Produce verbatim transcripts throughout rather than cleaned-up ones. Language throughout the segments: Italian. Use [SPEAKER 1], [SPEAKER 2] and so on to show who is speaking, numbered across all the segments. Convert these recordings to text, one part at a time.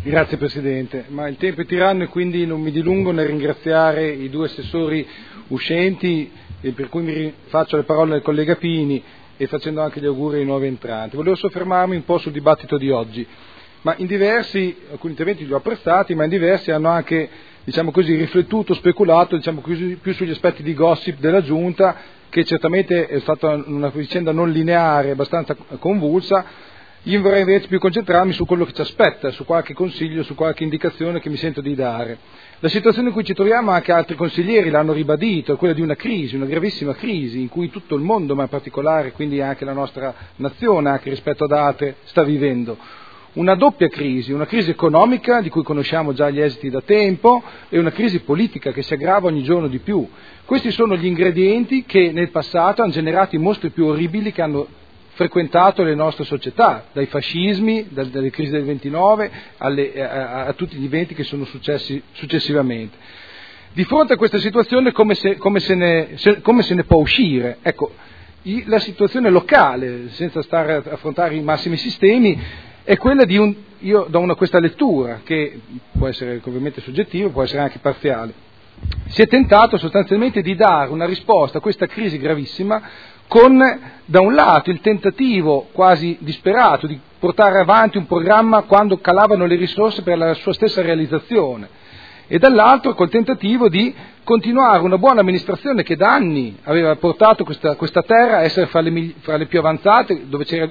[SPEAKER 1] Grazie Presidente, ma il tempo è tiranno e quindi non mi dilungo nel ringraziare i due assessori uscenti, e per cui mi faccio le parole del collega Pini e facendo anche gli auguri ai nuovi entranti. Volevo soffermarmi un po' sul dibattito di oggi, ma in diversi, alcuni interventi li ho apprezzati, ma in diversi hanno anche, diciamo così, riflettuto, speculato, diciamo così, più sugli aspetti di gossip della Giunta, che certamente è stata una vicenda non lineare, abbastanza convulsa. Io vorrei invece più concentrarmi su quello che ci aspetta, su qualche consiglio, su qualche indicazione che mi sento di dare. La situazione in cui ci troviamo, anche altri consiglieri l'hanno ribadito, è quella di una crisi, una gravissima crisi, in cui tutto il mondo, ma in particolare quindi anche la nostra nazione, anche rispetto ad altre, sta vivendo. Una doppia crisi, una crisi economica di cui conosciamo già gli esiti da tempo e una crisi politica che si aggrava ogni giorno di più. Questi sono gli ingredienti che nel passato hanno generato i mostri più orribili che hanno frequentato le nostre società, dai fascismi, dalle crisi del ventinove alle, a, a tutti gli eventi che sono successi successivamente. Di fronte a questa situazione come se, come se, ne, se, come se ne può uscire? Ecco, i, la situazione locale, senza stare a affrontare i massimi sistemi, è quella di un, io do una questa lettura, che può essere ovviamente soggettiva, può essere anche parziale. Si è tentato sostanzialmente di dare una risposta a questa crisi gravissima con, da un lato, il tentativo quasi disperato di portare avanti un programma quando calavano le risorse per la sua stessa realizzazione, e dall'altro col tentativo di continuare una buona amministrazione che da anni aveva portato questa, questa terra a essere fra le, fra le più avanzate, dove c'era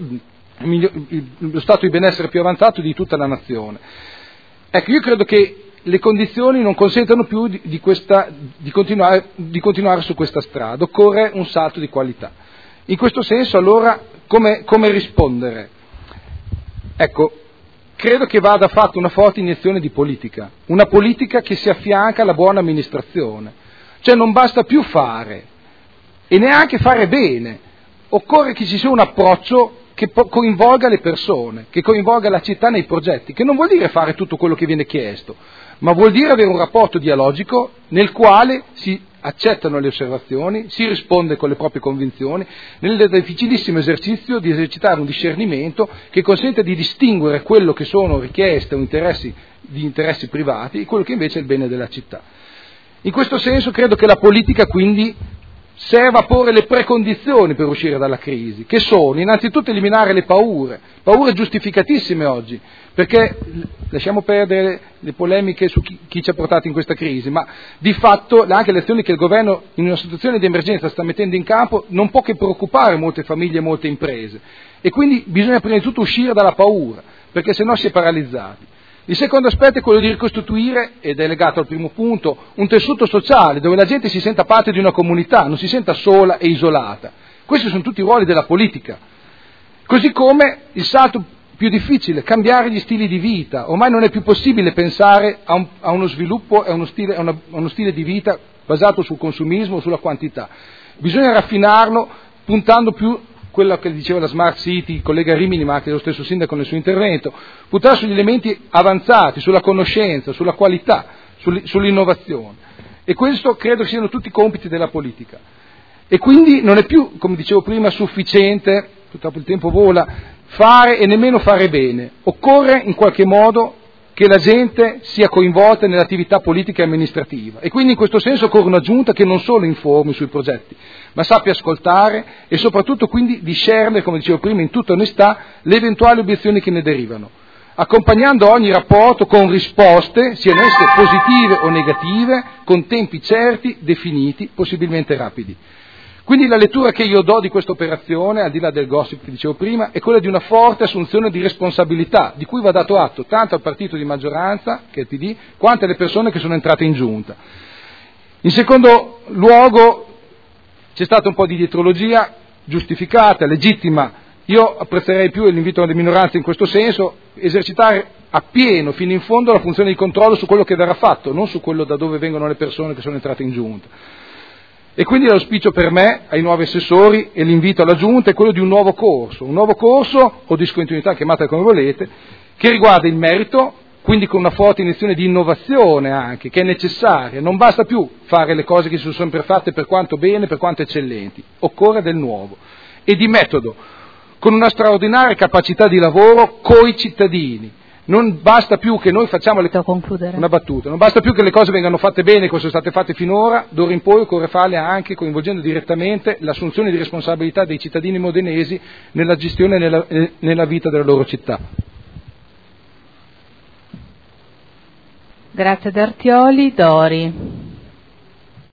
[SPEAKER 1] lo stato di benessere più avanzato di tutta la nazione. Ecco, io credo che le condizioni non consentono più di, di, questa, di, continuare, di continuare su questa strada, occorre un salto di qualità. In questo senso allora come, come rispondere? Ecco, credo che vada fatta una forte iniezione di politica, una politica che si affianca alla buona amministrazione, cioè non basta più fare e neanche fare bene, occorre che ci sia un approccio che coinvolga le persone, che coinvolga la città nei progetti, che non vuol dire fare tutto quello che viene chiesto, ma vuol dire avere un rapporto dialogico nel quale si accettano le osservazioni, si risponde con le proprie convinzioni, nel difficilissimo esercizio di esercitare un discernimento che consente di distinguere quello che sono richieste o interessi di interessi privati e quello che invece è il bene della città. In questo senso credo che la politica quindi serva a porre le precondizioni per uscire dalla crisi, che sono innanzitutto eliminare le paure, paure giustificatissime oggi, perché lasciamo perdere le polemiche su chi, chi ci ha portato in questa crisi, ma di fatto anche le azioni che il governo in una situazione di emergenza sta mettendo in campo non può che preoccupare molte famiglie e molte imprese, e quindi bisogna prima di tutto uscire dalla paura, perché sennò si è paralizzati. Il secondo aspetto è quello di ricostituire, ed è legato al primo punto, un tessuto sociale dove la gente si senta parte di una comunità, non si senta sola e isolata. Questi sono tutti i ruoli della politica. Così come il salto più difficile, cambiare gli stili di vita. Ormai non è più possibile pensare a, un, a uno sviluppo e a uno, stile, a, una, a uno stile di vita basato sul consumismo o sulla quantità. Bisogna raffinarlo puntando più quello che diceva la Smart City, il collega Rimini, ma anche lo stesso sindaco nel suo intervento, puntare sugli elementi avanzati, sulla conoscenza, sulla qualità, sull'innovazione. E questo credo siano tutti compiti della politica. E quindi non è più, come dicevo prima, sufficiente, purtroppo il tempo vola, fare e nemmeno fare bene. Occorre in qualche modo che la gente sia coinvolta nell'attività politica e amministrativa. E quindi in questo senso occorre una giunta che non solo informi sui progetti, ma sappia ascoltare e soprattutto quindi discernere, come dicevo prima, in tutta onestà, le eventuali obiezioni che ne derivano, accompagnando ogni rapporto con risposte, siano esse positive o negative, con tempi certi, definiti, possibilmente rapidi. Quindi la lettura che io do di questa operazione, al di là del gossip che dicevo prima, è quella di una forte assunzione di responsabilità, di cui va dato atto tanto al partito di maggioranza, che è il P D, quanto alle persone che sono entrate in giunta. In secondo luogo c'è stata un po' di dietrologia, giustificata, legittima. Io apprezzerei più, e l'invito alle minoranze in questo senso, esercitare appieno, fino in fondo, la funzione di controllo su quello che verrà fatto, non su quello da dove vengono le persone che sono entrate in giunta. E quindi l'auspicio per me, ai nuovi assessori, e l'invito alla Giunta è quello di un nuovo corso, un nuovo corso, o discontinuità, chiamatela come volete, che riguarda il merito, quindi con una forte iniezione di innovazione anche, che è necessaria. Non basta più fare le cose che si sono sempre fatte per quanto bene, per quanto eccellenti, occorre del nuovo. E di metodo, con una straordinaria capacità di lavoro coi cittadini, Non basta più che noi facciamo le...
[SPEAKER 2] concludere.
[SPEAKER 1] Una battuta. Non basta più che le cose vengano fatte bene come sono state fatte finora, d'ora in poi occorre farle anche coinvolgendo direttamente l'assunzione di responsabilità dei cittadini modenesi nella gestione e nella, nella vita della loro città.
[SPEAKER 2] Grazie ad Artioli. Dori.